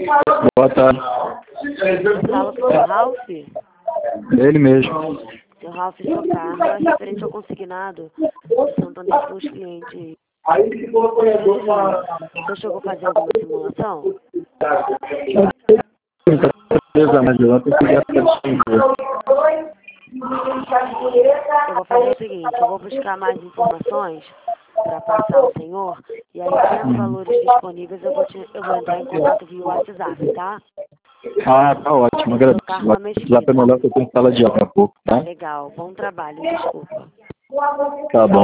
Boa tarde. Eu falo com o seu Ralph? Ele mesmo. Seu Ralph, seu carro é referente ao consignado do Santander para os clientes. Você chegou a fazer alguma simulação? Mas ontem eu fui Eu vou fazer o seguinte, eu vou buscar mais informações para passar ao senhor, e aí, tendo valores disponíveis, eu vou entrar em contato via WhatsApp, tá? Ah, tá ótimo, agradeço. Carla Lá é melhor que eu tenho sala de aula há pouco, tá? Legal, bom trabalho, desculpa. Tá bom.